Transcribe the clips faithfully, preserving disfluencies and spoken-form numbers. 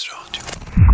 Radio.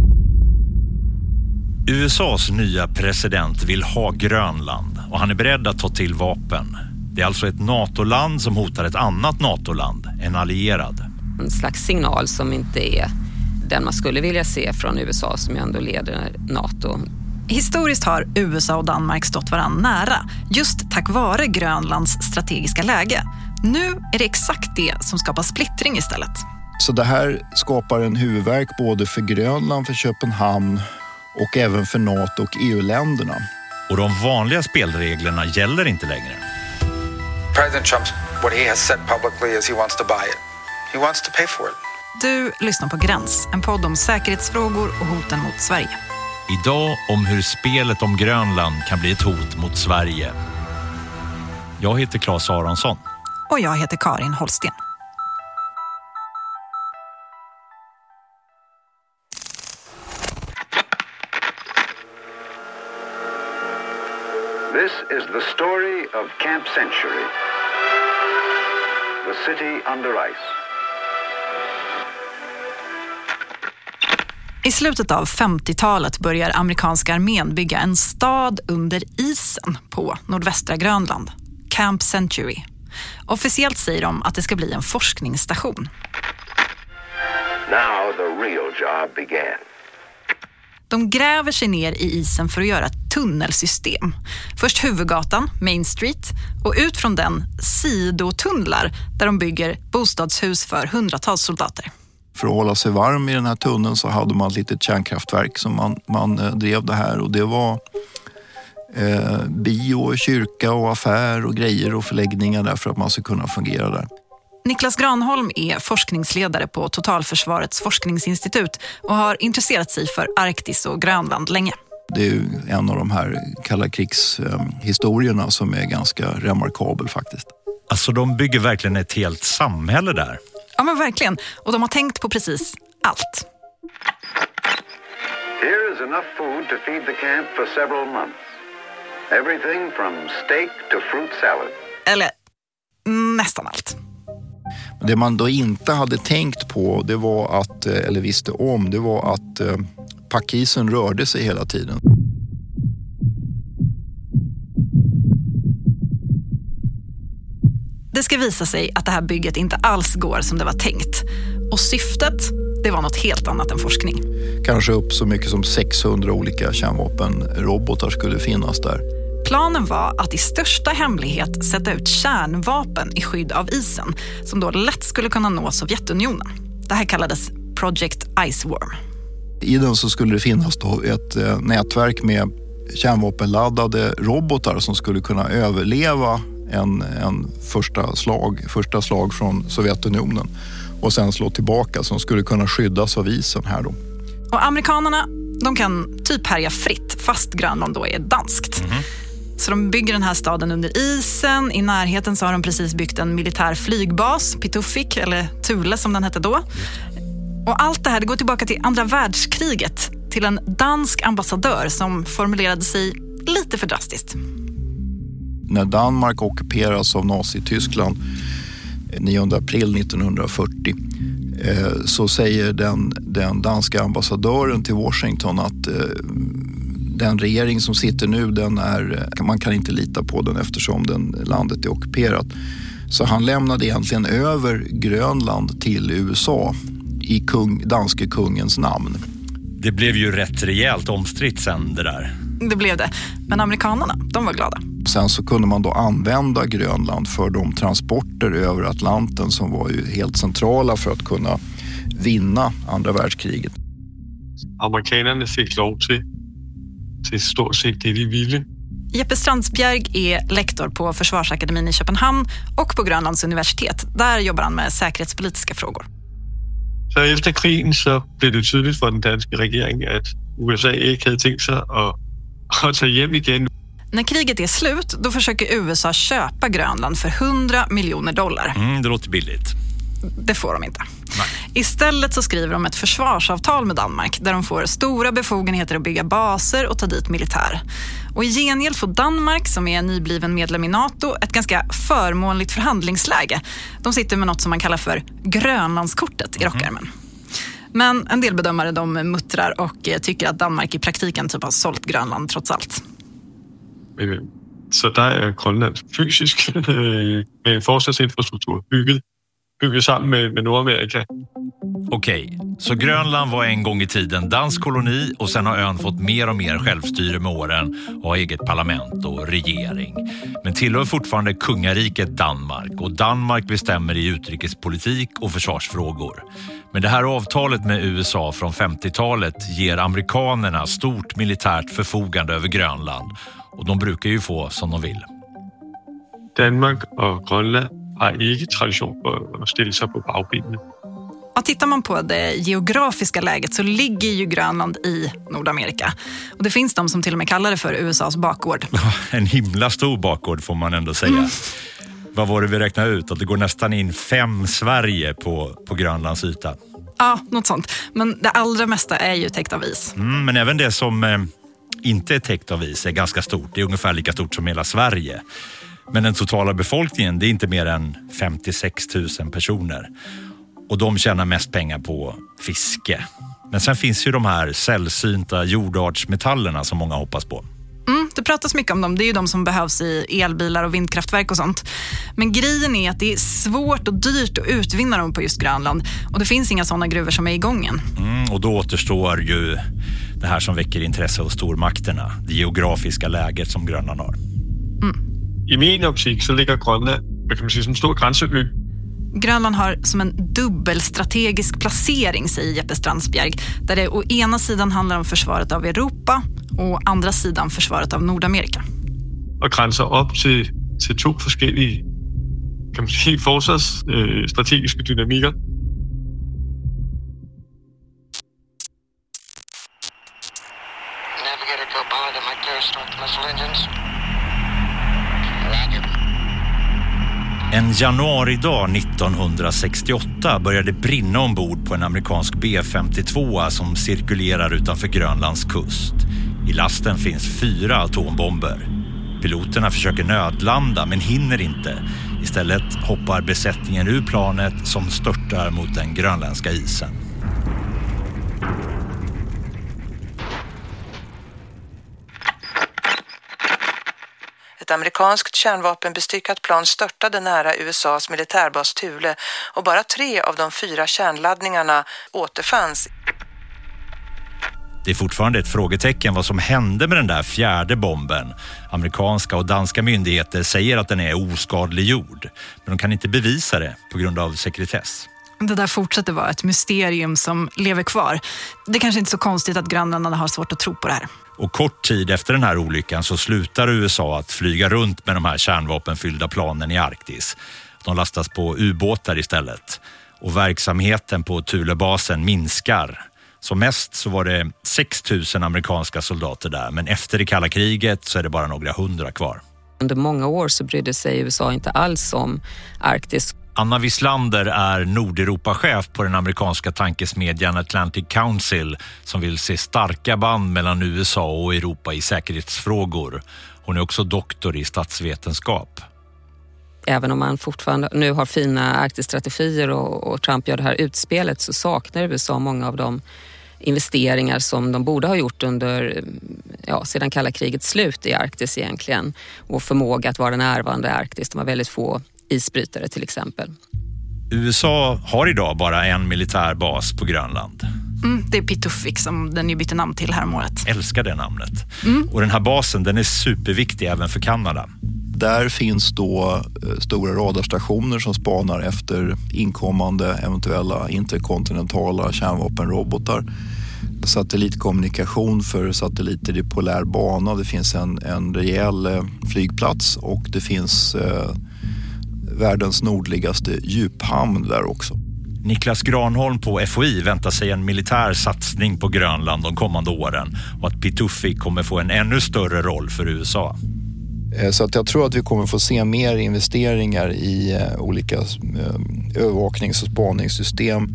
U S A:s nya president vill ha Grönland och han är beredd att ta till vapen. Det är alltså ett NATO-land som hotar ett annat NATO-land, en allierad. En slags signal som inte är den man skulle vilja se från U S A som ju ändå leder NATO. Historiskt har U S A och Danmark stått varann nära, just tack vare Grönlands strategiska läge. Nu är det exakt det som skapar splittring istället. Så det här skapar en huvudvärk både för Grönland, för Köpenhamn och även för NATO och E U-länderna. Och de vanliga spelreglerna gäller inte längre. President Trump's, what he has said publicly is he wants to buy it. He wants to pay for it. Du lyssnar på Gräns, en podd om säkerhetsfrågor och hoten mot Sverige. Idag om hur spelet om Grönland kan bli ett hot mot Sverige. Jag heter Claes Aronsson. Och jag heter Karin Holsten. This is the story of Camp Century, the city under ice. I slutet av femtiotalet börjar amerikanska armén bygga en stad under isen på nordvästra Grönland, Camp Century. Officiellt säger de att det ska bli en forskningsstation. Now the real job began. De gräver sig ner i isen för att göra ett tunnelsystem. Först huvudgatan, Main Street, och ut från den sidotunnlar där de bygger bostadshus för hundratals soldater. För att hålla sig varm i den här tunneln så hade man ett litet kärnkraftverk som man, man eh, drev det här. Och det var eh, bio, kyrka och affär och grejer och förläggningar där för att man ska kunna fungera där. Niklas Granholm är forskningsledare på Totalförsvarets forskningsinstitut och har intresserat sig för Arktis och Grönland länge. Det är ju en av de här kalla krigshistorierna eh, som är ganska remarkabel faktiskt. Alltså de bygger verkligen ett helt samhälle där. Ja men verkligen, och de har tänkt på precis allt. Here is enough food to feed the camp for several months. Everything from steak to fruit salad. Eller nästan allt. Det man då inte hade tänkt på, det var att, eller visste om, det var att eh, packisen rörde sig hela tiden. Det ska visa sig att det här bygget inte alls går som det var tänkt. Och syftet, det var något helt annat än forskning. Kanske upp så mycket som sexhundra olika kärnvapenrobotar skulle finnas där. Planen var att i största hemlighet sätta ut kärnvapen i skydd av isen som då lätt skulle kunna nå Sovjetunionen. Det här kallades Project Iceworm. I den så skulle det finnas då ett eh, nätverk med kärnvapenladdade robotar som skulle kunna överleva en, en första, slag, första slag från Sovjetunionen och sen slå tillbaka, som skulle kunna skyddas av isen här då. Och amerikanerna, de kan typ härja fritt fast Grönland då är danskt. Mm. Så de bygger den här staden under isen. I närheten så har de precis byggt en militär flygbas, Pituffik, eller Thule som den hette då. Och allt det här det går tillbaka till andra världskriget, till en dansk ambassadör som formulerade sig lite för drastiskt. När Danmark ockuperas av Nazityskland nionde april nittonhundrafyrtio eh, så säger den, den danska ambassadören till Washington att eh, den regering som sitter nu, den är, man kan inte lita på den eftersom den, landet är ockuperat. Så han lämnade egentligen över Grönland till U S A i kung, danske kungens namn. Det blev ju rätt rejält omstritt sen det där. Det blev det, men amerikanerna, de var glada. Sen så kunde man då använda Grönland för de transporter över Atlanten som var ju helt centrala för att kunna vinna andra världskriget. Amerikanerna fick lov till, till stort sett det de ville. Jeppe Strandsbjerg är lektor på Försvarsakademin i Köpenhamn och på Grönlands universitet. Där jobbar han med säkerhetspolitiska frågor. Så efter krigen så blev det tydligt för den danska regeringen att U S A inte hade tänkt sig att, att ta hem igen. När kriget är slut, då försöker U S A köpa Grönland för hundra miljoner dollar. Mm, det låter billigt. Det får de inte. Nej. Istället så skriver de ett försvarsavtal med Danmark där de får stora befogenheter att bygga baser och ta dit militär. Och i gengäld får Danmark, som är nybliven medlem i NATO, ett ganska förmånligt förhandlingsläge. De sitter med något som man kallar för Grönlandskortet i rockärmen. Men en del bedömare de muttrar och tycker att Danmark i praktiken typ har sålt Grönland trots allt. Så där är Grönland fysiskt med en forsvarsinfrastruktur byggt, byggt samman med, med Nordamerika. Okej, så Grönland var en gång i tiden dansk koloni och sen har ön fått mer och mer självstyre med åren och har eget parlament och regering. Men tillhör fortfarande kungariket Danmark och Danmark bestämmer i utrikespolitik och försvarsfrågor. Men det här avtalet med U S A från femtiotalet ger amerikanerna stort militärt förfogande över Grönland och de brukar ju få som de vill. Danmark och Grönland har inte tradition på att ställa sig på bakbenen. Ja, tittar man på det geografiska läget så ligger ju Grönland i Nordamerika. Och det finns de som till och med kallar det för U S A:s bakgård. En himla stor bakgård får man ändå säga. Mm. Vad var det vi räknade ut? Att det går nästan in fem Sverige på, på Grönlands yta. Ja, något sånt. Men det allra mesta är ju täckt av is. Mm, men även det som eh, inte är täckt av is är ganska stort. Det är ungefär lika stort som hela Sverige. Men den totala befolkningen, det är inte mer än femtiosex tusen personer. Och de tjänar mest pengar på fiske. Men sen finns ju de här sällsynta jordartsmetallerna som många hoppas på. Mm, det pratas mycket om dem. Det är ju de som behövs i elbilar och vindkraftverk och sånt. Men grejen är att det är svårt och dyrt att utvinna dem på just Grönland. Och det finns inga sådana gruvor som är i gången. Mm, och då återstår ju det här som väcker intresse hos stormakterna. Det geografiska läget som Grönland har. Mm. I min optik så ligger Grönland, kan man säga, som stor gränsöby. Grönland har som en dubbelstrategisk placering, säger Jeppe Strandsbjerg, där det å ena sidan handlar om försvaret av Europa och å andra sidan försvaret av Nordamerika. Och gränsar upp till, till två olika, kan man säga, försvarsstrategiska dynamiker. Navigator, go behind the mic clear, start the missile engines. En januaridag nittonhundrasextioåtta började brinna ombord på en amerikansk B femtiotvå som cirkulerar utanför Grönlands kust. I lasten finns fyra atombomber. Piloterna försöker nödlanda men hinner inte. Istället hoppar besättningen ur planet som störtar mot den grönländska isen. Ett amerikanskt kärnvapenbestyckat plan störtade nära U S A:s militärbas Thule och bara tre av de fyra kärnladdningarna återfanns. Det är fortfarande ett frågetecken vad som hände med den där fjärde bomben. Amerikanska och danska myndigheter säger att den är oskadliggjord, men de kan inte bevisa det på grund av sekretess. Det där fortsätter vara ett mysterium som lever kvar. Det är kanske inte så konstigt att grannarna har svårt att tro på det här. Och kort tid efter den här olyckan så slutar U S A att flyga runt med de här kärnvapenfyllda planen i Arktis. De lastas på ubåtar istället. Och verksamheten på Thulebasen minskar. Som mest så var det sex tusen amerikanska soldater där, men efter det kalla kriget så är det bara några hundra kvar. Under många år så brydde sig U S A inte alls om Arktis. Anna Wislander är Nordeuropa-chef på den amerikanska tankesmedjan Atlantic Council som vill se starka band mellan U S A och Europa i säkerhetsfrågor. Hon är också doktor i statsvetenskap. Även om man fortfarande nu har fina Arktisstrategier och, och Trump gör det här utspelet så saknar U S A många av de investeringar som de borde ha gjort under, ja, sedan kalla krigets slut i Arktis egentligen. Och förmåga att vara närvarande i Arktis. De har väldigt få isbrytare till exempel. U S A har idag bara en militärbas på Grönland. Mm, det är Pituffik som den ju bytte namn till här om året. Älskar det namnet. Mm. Och den här basen, den är superviktig även för Kanada. Där finns då stora radarstationer som spanar efter inkommande eventuella interkontinentala kärnvapenrobotar. Satellitkommunikation för satelliter i polär bana. Det finns en, en rejäl flygplats och det finns eh, världens nordligaste djuphamn där också. Niklas Granholm på F O I väntar sig en militär satsning på Grönland de kommande åren och att Pituffik kommer få en ännu större roll för U S A. Så att jag tror att vi kommer få se mer investeringar i olika övervaknings- och spaningssystem.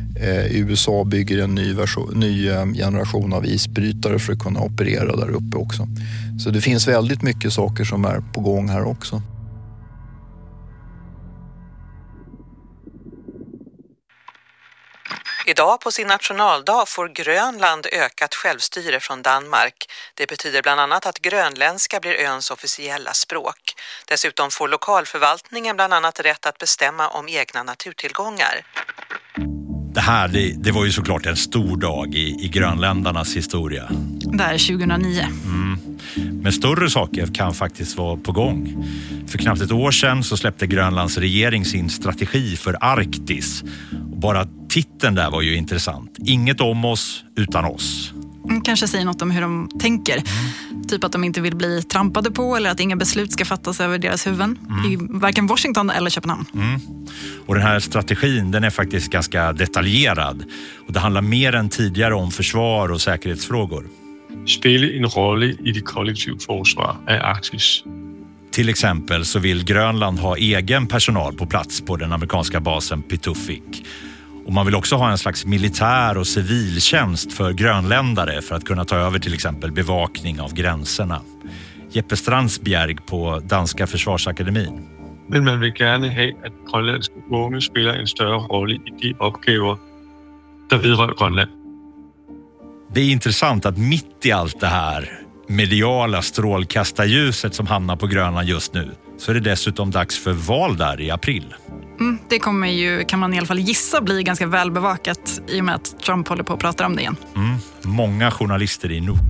U S A bygger en ny, version, ny generation av isbrytare för att kunna operera där uppe också. Så det finns väldigt mycket saker som är på gång här också. Idag på sin nationaldag får Grönland ökat självstyre från Danmark. Det betyder bland annat att grönländska blir öns officiella språk. Dessutom får lokalförvaltningen bland annat rätt att bestämma om egna naturtillgångar. Det här det, det var ju såklart en stor dag i, i grönländarnas historia. Det är tjugohundranio. Mm. Men större saker kan faktiskt vara på gång. För knappt ett år sedan så släppte Grönlands regering sin strategi för Arktis. Och bara titeln där var ju intressant. Inget om oss utan oss. Kanske säger något om hur de tänker. Mm. Typ att de inte vill bli trampade på eller att inga beslut ska fattas över deras huvuden. Mm. I varken Washington eller Köpenhamn. Mm. Och den här strategin den är faktiskt ganska detaljerad. Och det handlar mer än tidigare om försvar och säkerhetsfrågor. Spela en roll i det kollektiva försvar av Arktis. Till exempel så vill Grönland ha egen personal på plats på den amerikanska basen Pituffik. Och man vill också ha en slags militär och civiltjänst för grönländare för att kunna ta över till exempel bevakning av gränserna. Jeppe Strandsbjerg på Danska Försvarsakademin. Men man vill gärna ha att grönländska unga spelar en större roll i de uppgifter där vidrör Grönland. Det är intressant att mitt i allt det här mediala strålkastarljuset som hamnar på Grönland just nu så är det dessutom dags för val där i april. Mm, det kommer ju, kan man i alla fall gissa, bli ganska välbevakat i och med att Trump håller på att prata om det igen. Mm, många journalister i Nuuk.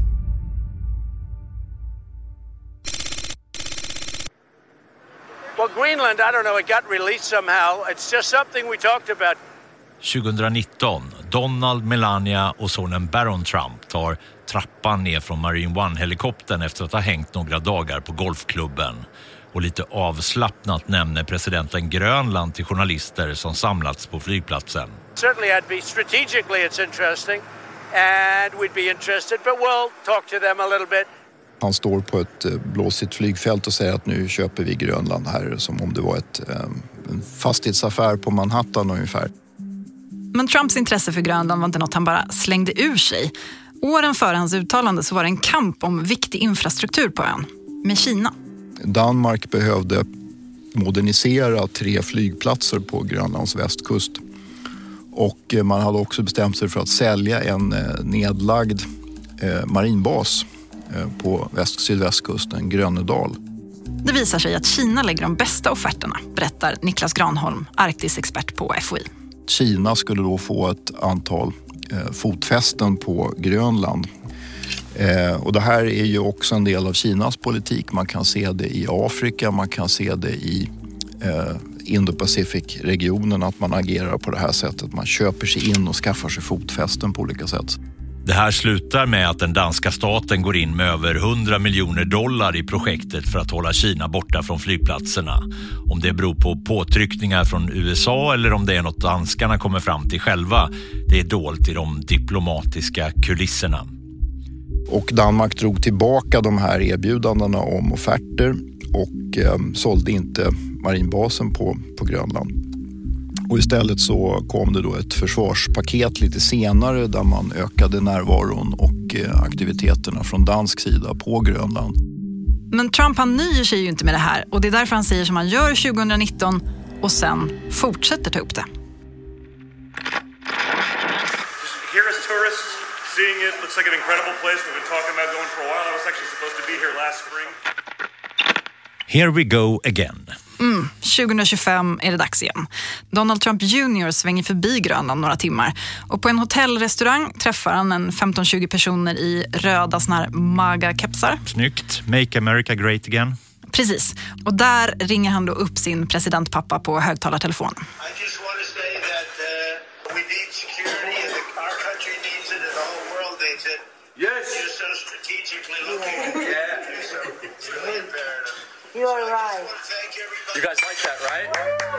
Well, Greenland, I don't know, it got released somehow. It's just something we talked about. tjugonitton. Donald, Melania och sonen Baron Trump tar trappan ner från Marine One-helikoptern efter att ha hängt några dagar på golfklubben. Och lite avslappnat nämner presidenten Grönland till journalister som samlats på flygplatsen. Certainly I'd be strategically it's interesting and we'd be interested, but we'll talk to them a little bit. Han står på ett blåsigt flygfält och säger att nu köper vi Grönland här, som om det var ett, en fastighetsaffär på Manhattan ungefär. Men Trumps intresse för Grönland var inte något han bara slängde ur sig. Åren före hans uttalande så var det en kamp om viktig infrastruktur på ön, med Kina. Danmark behövde modernisera tre flygplatser på Grönlands västkust. Och man hade också bestämt sig för att sälja en nedlagd marinbas på väst- sydvästkusten, Grönedal. Det visar sig att Kina lägger de bästa offerterna, berättar Niklas Granholm, Arktisexpert på F O I. Kina skulle då få ett antal eh, fotfästen på Grönland. Eh, och det här är ju också en del av Kinas politik. Man kan se det i Afrika, man kan se det i eh, Indo-Pacific-regionen, att man agerar på det här sättet. Man köper sig in och skaffar sig fotfästen på olika sätt. Det här slutar med att den danska staten går in med över hundra miljoner dollar i projektet för att hålla Kina borta från flygplatserna. Om det beror på påtryckningar från U S A eller om det är något danskarna kommer fram till själva, det är dolt i de diplomatiska kulisserna. Och Danmark drog tillbaka de här erbjudandena om offerter och eh, sålde inte marinbasen på, på Grönland. Och istället så kom det då ett försvarspaket lite senare där man ökade närvaron och aktiviteterna från dansk sida på Grönland. Men Trump han nöjer sig ju inte med det här och det är därför han säger som han gör tjugonitton och sen fortsätter ta upp det. Here as tourists, seeing it looks like an incredible place we've been talking about going for a while. I was actually supposed to be here last spring. Here we go again. Mm, tjugohundratjugofem är det dags igen. Donald Trump junior svänger förbi Grönland några timmar. Och på en hotellrestaurang träffar han en femton tjugo personer i röda såna här MAGA-kepsar. Snyggt. Make America great again. Precis. Och där ringer han då upp sin presidentpappa på högtalartelefon. I just want to say that uh, we need security and the, our country needs it and the whole world needs it. Yes. You're so strategically looking. Yeah. You're so, it's really imperative. You are right. You guys like that, right?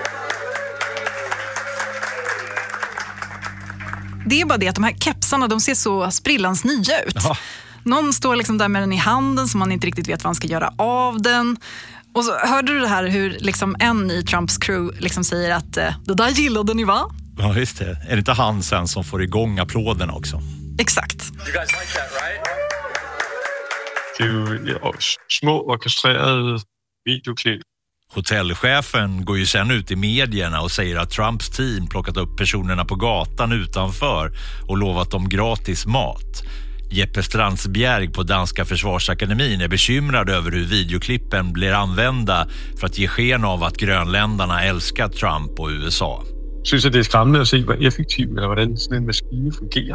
Det är bara det att de här kepsarna, de ser så sprillans nya ut. Ja. Någon står liksom där med den i handen som man inte riktigt vet vad man ska göra av den. Och så hörde du det här hur liksom en i Trumps crew liksom säger att det där gillade ni, va? Ja, just det. Är det inte han sen som får igång applåderna också? Exakt. You guys like that, right? Det är ju ja, små orkestrerade videoklipp Hotellchefen går ju sen ut i medierna och säger att Trumps team plockat upp personerna på gatan utanför och lovat dem gratis mat. Jeppe Strandsbjerg på Danska Försvarsakademin är bekymrad över hur videoklippen blir använda för att ge sken av att grönländarna älskar Trump och U S A. Jag synes, at det er skræmmende at se, hvor effektiv eller hvordan sådan en maskine fungerer.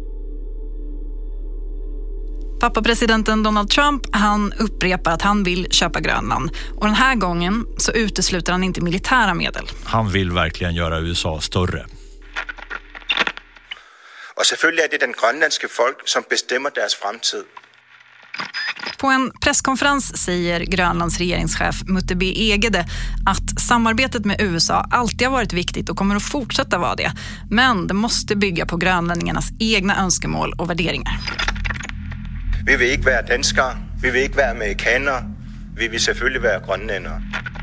Pappa-presidenten Donald Trump, han upprepar att han vill köpa Grönland. Och den här gången så utesluter han inte militära medel. Han vill verkligen göra U S A större. Och selvfølgelig är det den grönländske folk som bestämmer deras framtid. På en presskonferens säger Grönlands regeringschef Mutte B. Egede att samarbetet med U S A alltid har varit viktigt och kommer att fortsätta vara det. Men det måste bygga på grönlänningarnas egna önskemål och värderingar. Vi vill inte vara danskar, vi vill inte vara amerikaner, vi vill selvfølgelig vara grönländare.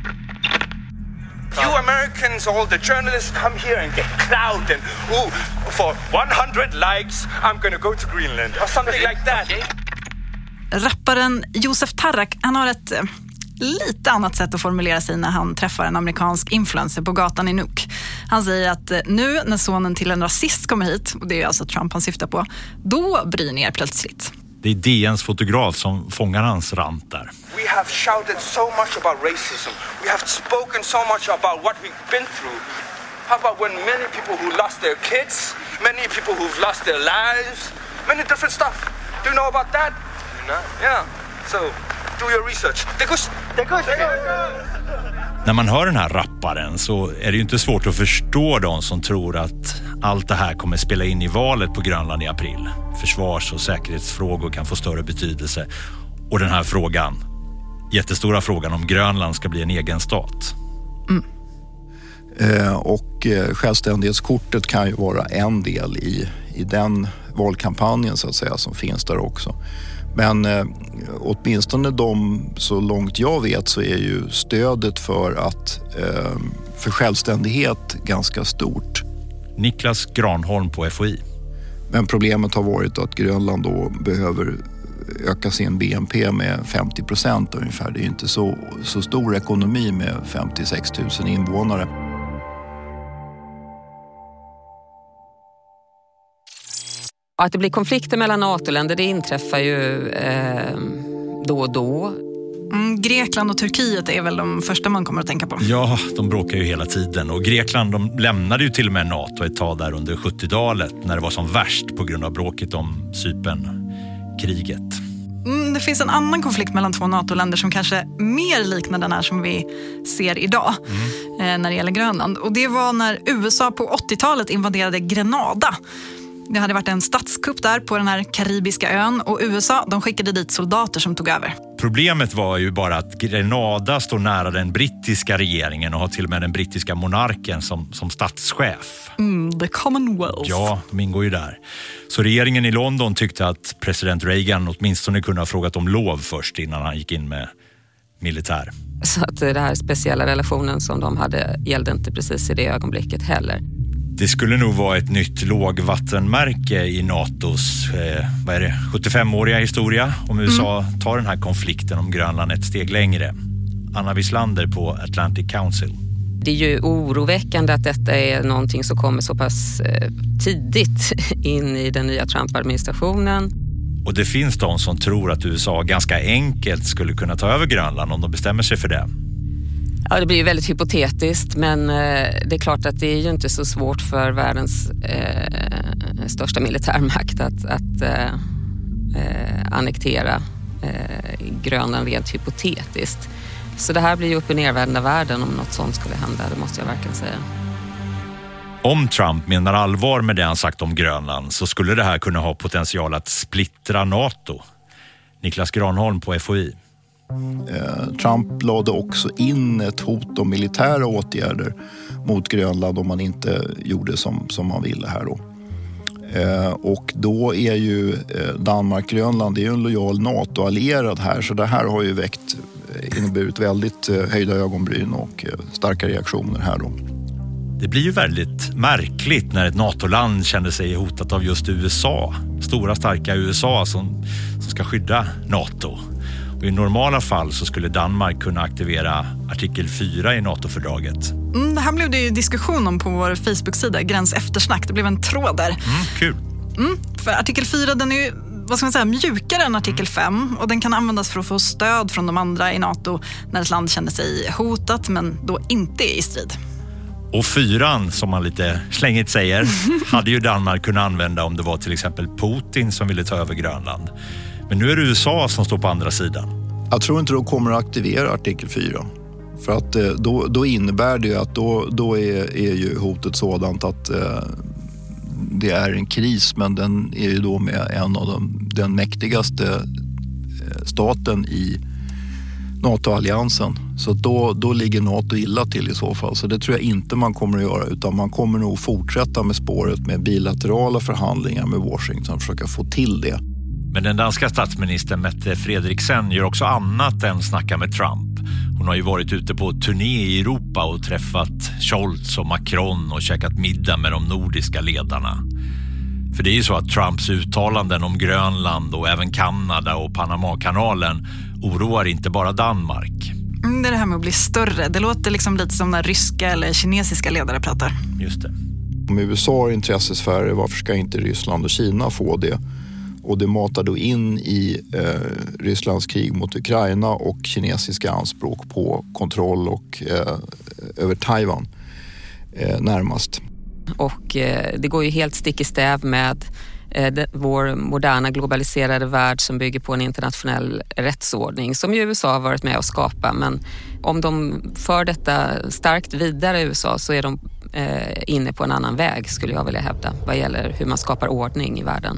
You Americans, all the journalists come here and get clout and oh, for one hundred likes I'm gonna go to Greenland or something like that. Rapparen Josef Tarrak, han har ett eh, lite annat sätt att formulera sig när han träffar en amerikansk influencer på gatan i Nuuk. Han säger att eh, nu när sonen till en rasist kommer hit, och det är alltså Trump han syftar på, då bryr ner plötsligt. Det är D N:s fotograf som fångar hans rant där. We have shouted so much about racism. We have spoken so much about what we've been through. How about when many people who lost their kids, many people who've lost their lives, many different stuff. Do you know about that? No. Yeah. So, do your research. Det går, det går, det går. När man hör den här rapparen så är det ju inte svårt att förstå de som tror att allt det här kommer spela in i valet på Grönland i april. Försvars- och säkerhetsfrågor kan få större betydelse. Och den här frågan, jättestora frågan om Grönland ska bli en egen stat. Mm. Eh, och eh, självständighetskortet kan ju vara en del i, i den valkampanjen så att säga som finns där också. Men eh, åtminstone de, så långt jag vet, så är ju stödet för att eh, för självständighet ganska stort. Niklas Granholm på F O I. Men problemet har varit att Grönland då behöver öka sin B N P med femtio procent ungefär. Det är inte så, så stor ekonomi med femtiosex tusen invånare. Att det blir konflikter mellan NATO-länder, det inträffar ju eh, då och då. Mm, Grekland och Turkiet är väl de första man kommer att tänka på. Ja, de bråkar ju hela tiden. Och Grekland, de lämnade ju till och med NATO ett tag där under sjuttiotalet när det var som värst på grund av bråket om Cypernkriget. Mm, det finns en annan konflikt mellan två NATO-länder som kanske mer liknar den här som vi ser idag mm. eh, när det gäller Grönland. Och det var när U S A på åttiotalet invaderade Grenada. Det hade varit en statskupp där på den här karibiska ön och U S A, de skickade dit soldater som tog över. Problemet var ju bara att Grenada står nära den brittiska regeringen och har till och med den brittiska monarken som, som statschef. Mm, the Commonwealth. Ja, de ingår ju där. Så regeringen i London tyckte att president Reagan åtminstone kunde ha frågat om lov först innan han gick in med militär. Så att den här speciella relationen som de hade gällde inte precis i det ögonblicket heller. Det skulle nog vara ett nytt lågvattenmärke i NATOs eh, vad är det, sjuttiofemåriga historia om U S A mm. tar den här konflikten om Grönland ett steg längre. Anna Wislander på Atlantic Council. Det är ju oroväckande att detta är någonting som kommer så pass eh, tidigt in i den nya Trump-administrationen. Och det finns de som tror att U S A ganska enkelt skulle kunna ta över Grönland om de bestämmer sig för det. Ja, det blir ju väldigt hypotetiskt, men eh, det är klart att det är ju inte så svårt för världens eh, största militärmakt att, att eh, eh, annektera eh, Grönland rent hypotetiskt. Så det här blir ju upp- och nervända världen om något sånt skulle hända, det måste jag verkligen säga. Om Trump menar allvar med det han sagt om Grönland så skulle det här kunna ha potential att splittra NATO. Niklas Granholm på F O I. Trump lade också in ett hot om militära åtgärder mot Grönland om man inte gjorde som, som man ville här då. Och då är ju Danmark-Grönland, det är ju en lojal NATO-allierad här, så det här har ju väckt, inneburit väldigt höjda ögonbryn och starka reaktioner här då. Det blir ju väldigt märkligt när ett NATO-land känner sig hotat av just U S A. Stora starka U S A som, som ska skydda NATO. Och i normala fall så skulle Danmark kunna aktivera artikel fyra i NATO-fördraget. Mm, det här blev det ju diskussion om på vår Facebook-sida, Gräns eftersnack. Det blev en tråd där. Mm, kul. Mm, för artikel fyra, den är ju, vad ska man säga, mjukare än artikel fem. Och den kan användas för att få stöd från de andra i NATO när ett land känner sig hotat men då inte är i strid. Och fyran, som man lite slängigt säger, hade ju Danmark kunnat använda om det var till exempel Putin som ville ta över Grönland. Men nu är det U S A som står på andra sidan. Jag tror inte de kommer att aktivera artikel fyra. För att då, då innebär det ju att då, då är, är ju hotet sådant att eh, det är en kris, men den är ju då med en av de, den mäktigaste staten i NATO-alliansen. Så då, då ligger NATO illa till i så fall. Så det tror jag inte man kommer att göra, utan man kommer nog fortsätta med spåret med bilaterala förhandlingar med Washington och försöka få till det. Men den danska statsministern Mette Frederiksen gör också annat än snacka med Trump. Hon har ju varit ute på turné i Europa och träffat Scholz och Macron och käkat middag med de nordiska ledarna. För det är ju så att Trumps uttalanden om Grönland och även Kanada och Panamakanalen oroar inte bara Danmark. Mm, det är det här med att bli större. Det låter liksom lite som när ryska eller kinesiska ledare pratar. Just det. Om U S A har intressesfärer, varför ska inte Ryssland och Kina få det? Och det matar då in i eh, Rysslands krig mot Ukraina och kinesiska anspråk på kontroll och eh, över Taiwan eh, närmast. Och eh, det går ju helt stick i stäv med eh, det, vår moderna globaliserade värld som bygger på en internationell rättsordning som ju U S A har varit med att skapa. Men om de för detta starkt vidare i U S A så är de eh, inne på en annan väg, skulle jag vilja hävda, vad gäller hur man skapar ordning i världen.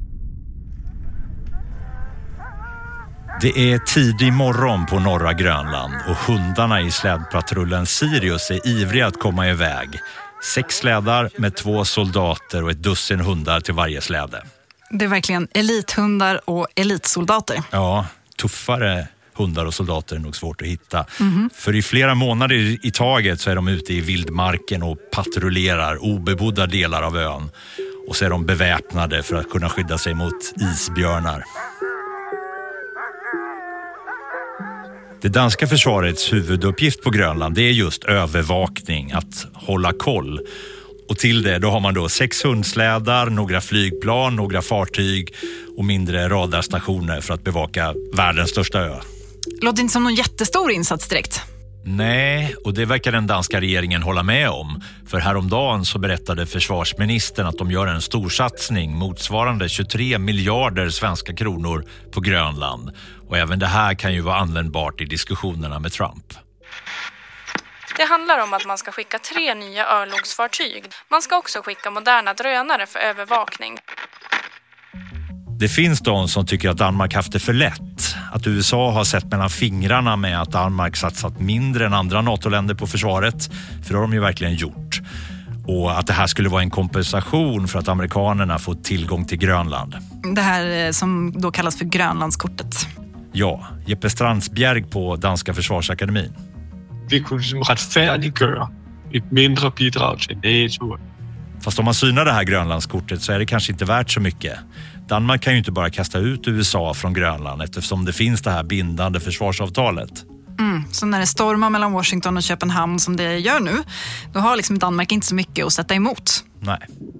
Det är tidig morgon på norra Grönland och hundarna i slädpatrullen Sirius är ivriga att komma iväg. Sex slädar med två soldater och ett dussin hundar till varje släde. Det är verkligen elithundar och elitsoldater. Ja, tuffare hundar och soldater är nog svårt att hitta. Mm-hmm. För i flera månader i taget så är de ute i vildmarken och patrullerar obebodda delar av ön. Och så är de beväpnade för att kunna skydda sig mot isbjörnar. Det danska försvarets huvuduppgift på Grönland, det är just övervakning, att hålla koll. Och till det då har man då sex hundslädar, några flygplan, några fartyg och mindre radarstationer för att bevaka världens största ö. Låter inte som någon jättestor insats direkt. Nej, och det verkar den danska regeringen hålla med om. För häromdagen så berättade försvarsministern att de gör en storsatsning motsvarande tjugotre miljarder svenska kronor på Grönland. Och även det här kan ju vara användbart i diskussionerna med Trump. Det handlar om att man ska skicka tre nya örlogsfartyg. Man ska också skicka moderna drönare för övervakning. Det finns de som tycker att Danmark haft det för lätt. Att U S A har sett mellan fingrarna med att Danmark satsat mindre än andra NATO-länder på försvaret. För det har de ju verkligen gjort. Och att det här skulle vara en kompensation för att amerikanerna får tillgång till Grönland. Det här som då kallas för Grönlandskortet. Ja, Jeppe Strandsbjerg på Danska Försvarsakademin. Vi kunde som rättfärdiggöra ett mindre bidrag till NATO. Fast om man synar det här Grönlandskortet så är det kanske inte värt så mycket. Danmark kan ju inte bara kasta ut U S A från Grönland eftersom det finns det här bindande försvarsavtalet. Mm, så när det stormar mellan Washington och Köpenhamn som det gör nu, då har liksom Danmark inte så mycket att sätta emot. Nej.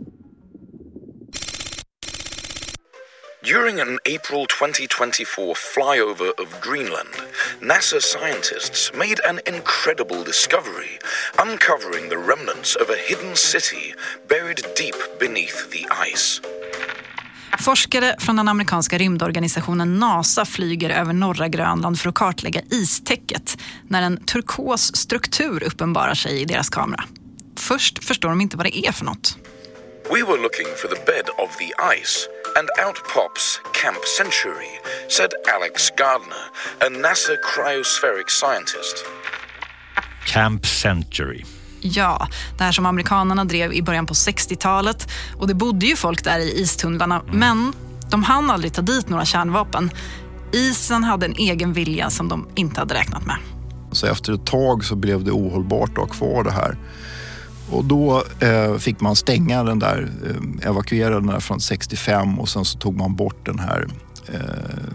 During an April twenty twenty-four flyover of Greenland, NASA scientists made an incredible discovery, uncovering the remnants of a hidden city buried deep beneath the ice. Forskare från den amerikanska rymdorganisationen NASA flyger över norra Grönland för att kartlägga istäcket när en turkos struktur uppenbarar sig i deras kamera. Först förstår de inte vad det är för något. We were looking for the bed of the ice, and out pops Camp Century, said Alex Gardner, a NASA cryospheric scientist. Camp Century. Ja, det här som amerikanerna drev i början på sextiotalet. Och det bodde ju folk där i istunnlarna, mm. men de hann aldrig ta dit några kärnvapen. Isen hade en egen vilja som de inte hade räknat med. Så efter ett tag så blev det ohållbart att ha kvar det här. Och då eh, fick man stänga den där, eh, evakuera den där från sextiofem och sen så tog man bort den här eh,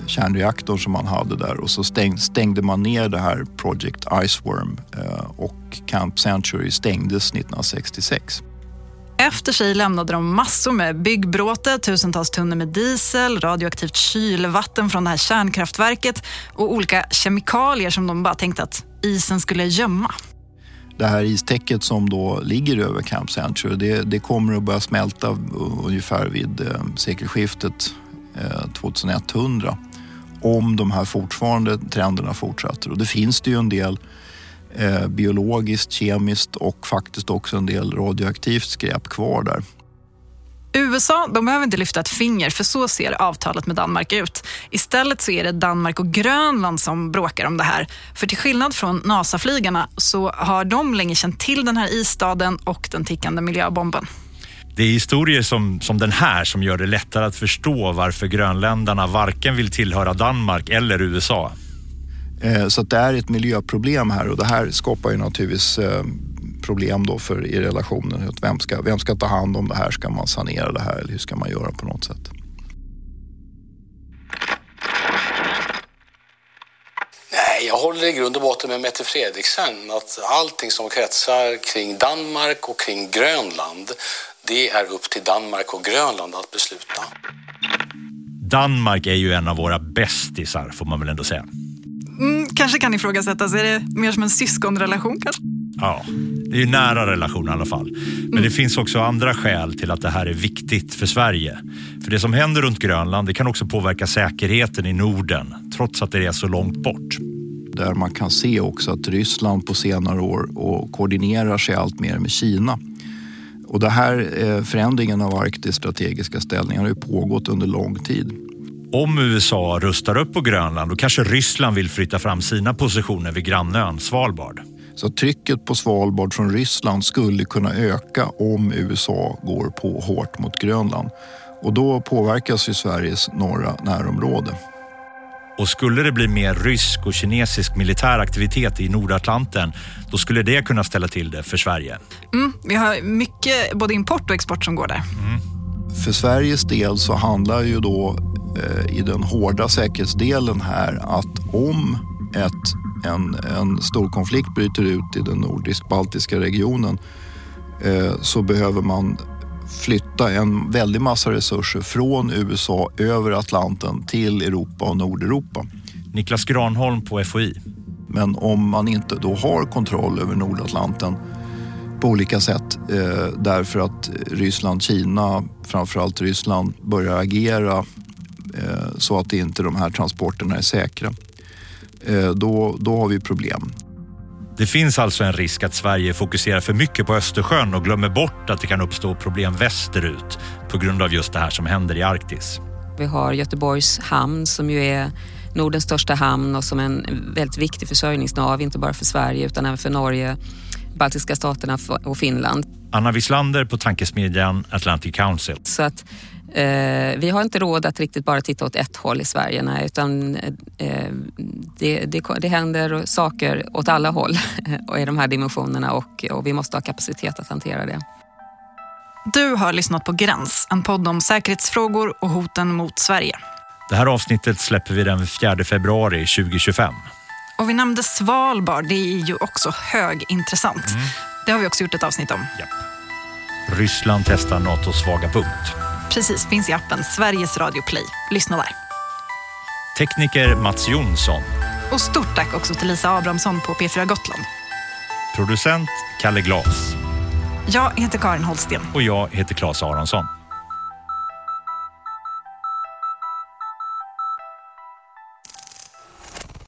kärnreaktorn som man hade där, och så stäng, stängde man ner det här Project Iceworm eh, och Camp Century stängdes nittonhundrasextiosex. Efter sig lämnade de massor med byggbråte, tusentals tunnor med diesel, radioaktivt kylvatten från det här kärnkraftverket och olika kemikalier som de bara tänkte att isen skulle gömma. Det här istäcket som då ligger över Camp Century, det, det kommer att börja smälta ungefär vid eh, sekelskiftet eh, tjugohundra om de här fortfarande trenderna fortsätter. Och det finns det ju en del eh, biologiskt, kemiskt och faktiskt också en del radioaktivt skräp kvar där. U S A, de behöver inte lyfta ett finger, för så ser avtalet med Danmark ut. Istället så är det Danmark och Grönland som bråkar om det här. För till skillnad från NASA-flygarna så har de länge känt till den här isstaden och den tickande miljöbomben. Det är historier som, som den här som gör det lättare att förstå varför grönländarna varken vill tillhöra Danmark eller U S A. Eh, så att det är ett miljöproblem här, och det här skapar ju naturligtvis eh, problem då för i relationen. Vem ska, vem ska ta hand om det här? Ska man sanera det här eller hur ska man göra på något sätt? Nej, jag håller i grund och botten med Mette Fredriksen att allting som kretsar kring Danmark och kring Grönland, det är upp till Danmark och Grönland att besluta. Danmark är ju en av våra bästisar, får man väl ändå säga. Mm, kanske kan ifrågasättas. Är det mer som en syskonrelation kanske? Ja, det är ju nära relation i alla fall. Men mm. det finns också andra skäl till att det här är viktigt för Sverige. För det som händer runt Grönland, det kan också påverka säkerheten i Norden, trots att det är så långt bort. Där man kan se också att Ryssland på senare år och koordinerar sig allt mer med Kina. Och det här eh, förändringen av Arktis strategiska ställningar har ju pågått under lång tid. Om U S A rustar upp på Grönland, då kanske Ryssland vill flytta fram sina positioner vid grannön Svalbard. Så trycket på Svalbard från Ryssland skulle kunna öka om U S A går på hårt mot Grönland. Och då påverkas ju Sveriges norra närområde. Och skulle det bli mer rysk och kinesisk militär aktivitet i Nordatlanten, då skulle det kunna ställa till det för Sverige. Mm, vi har mycket både import och export som går där. Mm. För Sveriges del så handlar ju då eh, i den hårda säkerhetsdelen här att om ett, en, en stor konflikt bryter ut i den nordisk-baltiska regionen eh, så behöver man flytta en väldig massa resurser från U S A över Atlanten till Europa och Nordeuropa. Niklas Granholm på F O I. Men om man inte då har kontroll över Nordatlanten på olika sätt eh, därför att Ryssland, Kina, framförallt Ryssland börjar agera eh, så att inte de här transporterna är säkra, eh, då, då har vi problem. Det finns alltså en risk att Sverige fokuserar för mycket på Östersjön och glömmer bort att det kan uppstå problem västerut på grund av just det här som händer i Arktis. Vi har Göteborgs hamn som ju är Nordens största hamn och som en väldigt viktig försörjningsnav, inte bara för Sverige utan även för Norge, baltiska staterna och Finland. Anna Wislander på tankesmedjan Atlantic Council. Så att eh, vi har inte råd att riktigt bara titta åt ett håll i Sverige, nej, utan eh, det, det, det händer saker åt alla håll och i de här dimensionerna och, och vi måste ha kapacitet att hantera det. Du har lyssnat på Gräns, en podd om säkerhetsfrågor och hoten mot Sverige. Det här avsnittet släpper vi den fjärde februari tjugohundratjugofem. Och vi nämnde Svalbard, det är ju också högintressant. Mm. Det har vi också gjort ett avsnitt om. Japp. Ryssland testar NATOs svaga punkt. Precis, finns i appen Sveriges Radio Play. Lyssna där. Tekniker Mats Jonsson. Och stort tack också till Lisa Abrahamsson på P fyra Gotland. Producent Kalle Glas. Jag heter Karin Holsten. Och jag heter Claes Aronsson.